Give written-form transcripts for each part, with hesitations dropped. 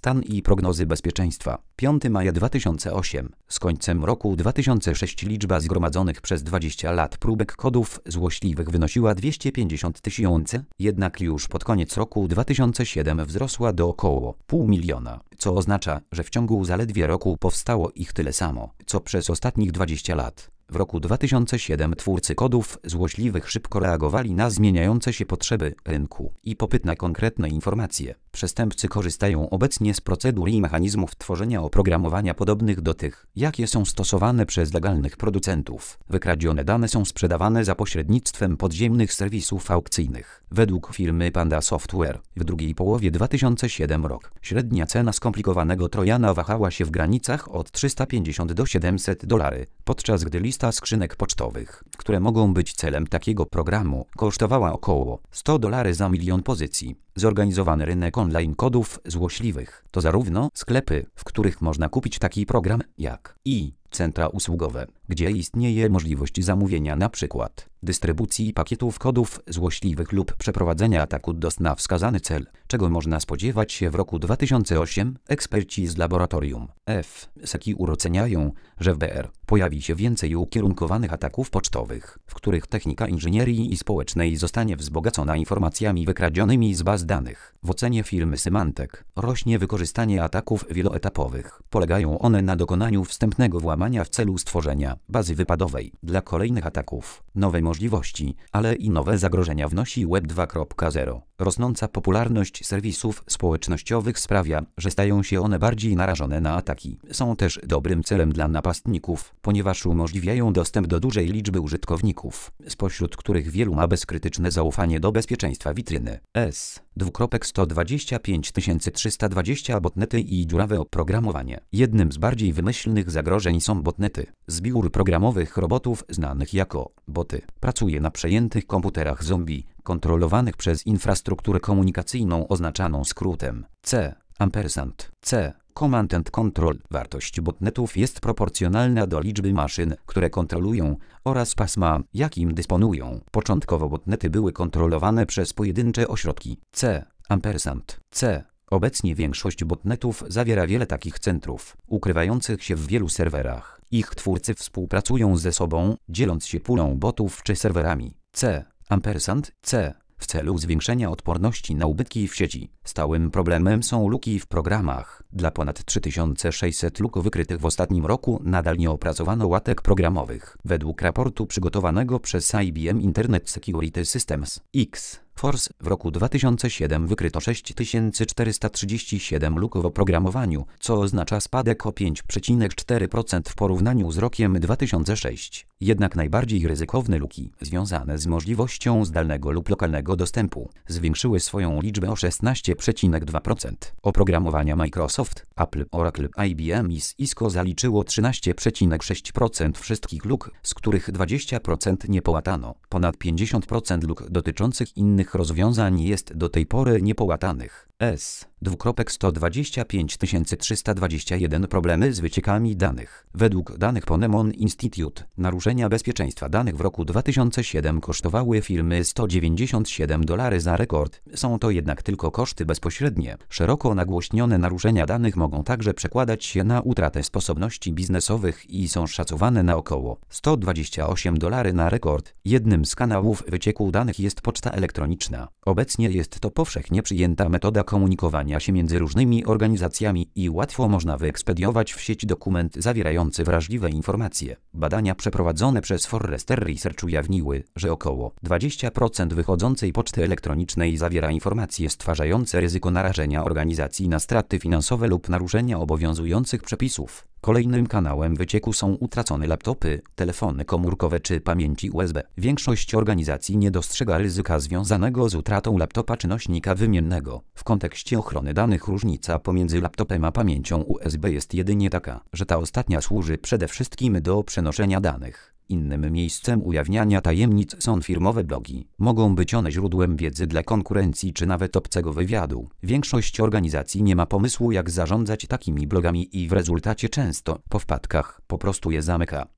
Stan i prognozy bezpieczeństwa. 5 maja 2008. Z końcem roku 2006 liczba zgromadzonych przez 20 lat próbek kodów złośliwych wynosiła 250 000, jednak już pod koniec roku 2007 wzrosła do około 500 000, co oznacza, że w ciągu zaledwie roku powstało ich tyle samo, co przez ostatnich 20 lat. W roku 2007 twórcy kodów złośliwych szybko reagowali na zmieniające się potrzeby rynku i popyt na konkretne informacje. Przestępcy korzystają obecnie z procedur i mechanizmów tworzenia oprogramowania podobnych do tych, jakie są stosowane przez legalnych producentów. Wykradzione dane są sprzedawane za pośrednictwem podziemnych serwisów aukcyjnych. Według firmy Panda Software w drugiej połowie 2007 roku średnia cena skomplikowanego trojana wahała się w granicach od $350 do $700, podczas gdy lista skrzynek pocztowych, które mogą być celem takiego programu, kosztowała około $100 za 1 milion pozycji. Zorganizowany rynek online kodów złośliwych to zarówno sklepy, w których można kupić taki program, jak i centra usługowe, gdzie istnieje możliwość zamówienia np. dystrybucji pakietów kodów złośliwych lub przeprowadzenia ataku na wskazany cel, czego można spodziewać się w roku 2008. Eksperci z laboratorium F-Secure oceniają, że w BR pojawi się więcej ukierunkowanych ataków pocztowych, w których technika inżynierii i społecznej zostanie wzbogacona informacjami wykradzionymi z baz danych. W ocenie firmy Symantec rośnie wykorzystanie ataków wieloetapowych. Polegają one na dokonaniu wstępnego włamania w celu stworzenia bazy wypadowej dla kolejnych ataków. Nowe możliwości, ale i nowe zagrożenia wnosi Web 2.0. Rosnąca popularność serwisów społecznościowych sprawia, że stają się one bardziej narażone na ataki. Są też dobrym celem dla napastników, ponieważ umożliwiają dostęp do dużej liczby użytkowników, spośród których wielu ma bezkrytyczne zaufanie do bezpieczeństwa witryny. S.125 320 botnety i dziurawe oprogramowanie. Jednym z bardziej wymyślnych zagrożeń są botnety. Zbiór programowych robotów znanych jako boty pracuje na przejętych komputerach zombie, kontrolowanych przez infrastrukturę komunikacyjną oznaczaną skrótem C. C. Command and Control. Wartość botnetów jest proporcjonalna do liczby maszyn, które kontrolują, oraz pasma, jakim dysponują. Początkowo botnety były kontrolowane przez pojedyncze ośrodki C. Obecnie większość botnetów zawiera wiele takich centrów, ukrywających się w wielu serwerach. Ich twórcy współpracują ze sobą, dzieląc się pulą botów czy serwerami C. W celu zwiększenia odporności na ubytki w sieci. Stałym problemem są luki w programach. Dla ponad 3600 luk wykrytych w ostatnim roku nadal nie opracowano łatek programowych. Według raportu przygotowanego przez IBM Internet Security Systems X-Force w roku 2007 wykryto 6437 luk w oprogramowaniu, co oznacza spadek o 5,4% w porównaniu z rokiem 2006. Jednak najbardziej ryzykowne luki, związane z możliwością zdalnego lub lokalnego dostępu, zwiększyły swoją liczbę o 16,2%. Oprogramowania Microsoft, Apple, Oracle, IBM i Cisco zaliczyło 13,6% wszystkich luk, z których 20% nie połatano. Ponad 50% luk dotyczących innych rozwiązań jest do tej pory niepołatanych. S.125 321 Problemy z wyciekami danych. Według danych Ponemon Institute, naruszenia bezpieczeństwa danych w roku 2007 kosztowały firmy $197 za rekord. Są to jednak tylko koszty bezpośrednie. Szeroko nagłośnione naruszenia danych mogą także przekładać się na utratę sposobności biznesowych i są szacowane na około $128 na rekord. Jednym z kanałów wycieku danych jest poczta elektroniczna. Obecnie jest to powszechnie przyjęta metoda komunikowania się między różnymi organizacjami i łatwo można wyekspediować w sieć dokument zawierający wrażliwe informacje. Badania przeprowadzone przez Forrester Research ujawniły, że około 20% wychodzącej poczty elektronicznej zawiera informacje stwarzające ryzyko narażenia organizacji na straty finansowe lub naruszenia obowiązujących przepisów. Kolejnym kanałem wycieku są utracone laptopy, telefony komórkowe czy pamięci USB. Większość organizacji nie dostrzega ryzyka związanego z utratą laptopa czy nośnika wymiennego. W kontekście ochrony danych różnica pomiędzy laptopem a pamięcią USB jest jedynie taka, że ta ostatnia służy przede wszystkim do przenoszenia danych. Innym miejscem ujawniania tajemnic są firmowe blogi. Mogą być one źródłem wiedzy dla konkurencji czy nawet obcego wywiadu. Większość organizacji nie ma pomysłu, jak zarządzać takimi blogami i w rezultacie często, po wpadkach, po prostu je zamyka.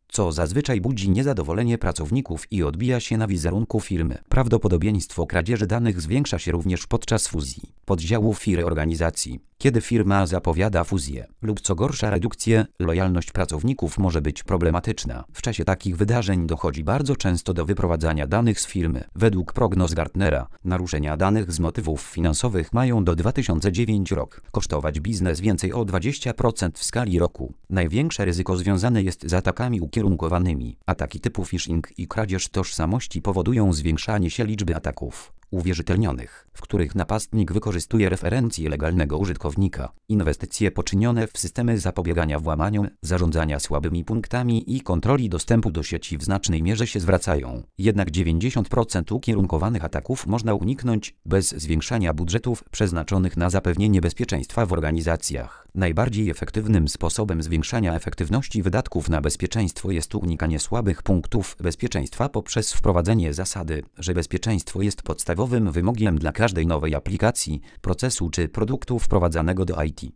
co zazwyczaj budzi niezadowolenie pracowników i odbija się na wizerunku firmy. Prawdopodobieństwo kradzieży danych zwiększa się również podczas fuzji, poddziałów i reorganizacji. Kiedy firma zapowiada fuzję lub co gorsza redukcję, lojalność pracowników może być problematyczna. W czasie takich wydarzeń dochodzi bardzo często do wyprowadzania danych z firmy. Według prognoz Gartnera, naruszenia danych z motywów finansowych mają do 2009 rok kosztować biznes więcej o 20% w skali roku. Największe ryzyko związane jest z atakami ukierunkowanymi. Ataki typu phishing i kradzież tożsamości powodują zwiększanie się liczby ataków uwierzytelnionych, w których napastnik wykorzystuje referencje legalnego użytkownika. Inwestycje poczynione w systemy zapobiegania włamaniom, zarządzania słabymi punktami i kontroli dostępu do sieci w znacznej mierze się zwracają. Jednak 90% ukierunkowanych ataków można uniknąć bez zwiększania budżetów przeznaczonych na zapewnienie bezpieczeństwa w organizacjach. Najbardziej efektywnym sposobem zwiększania efektywności wydatków na bezpieczeństwo jest unikanie słabych punktów bezpieczeństwa poprzez wprowadzenie zasady, że bezpieczeństwo jest podstawowym wymogiem dla każdej nowej aplikacji, procesu czy produktu wprowadzanego do IT.